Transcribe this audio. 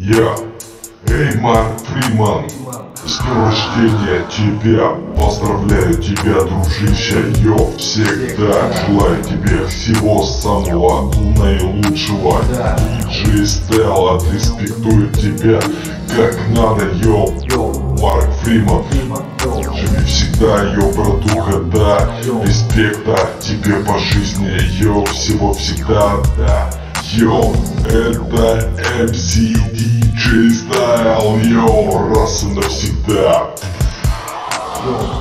Я, Марк Фриман, с днем рождения тебя, поздравляю тебя, дружище, йо, всегда желаю тебе всего самого наилучшего. DJ Stella респектует тебя, как надо, йо, Марк Фриман, живи всегда, йо, братуха, да, респекта тебе по жизни, йо, всего всегда, да. Йо, это MC DJ Style, йо, раз и навсегда.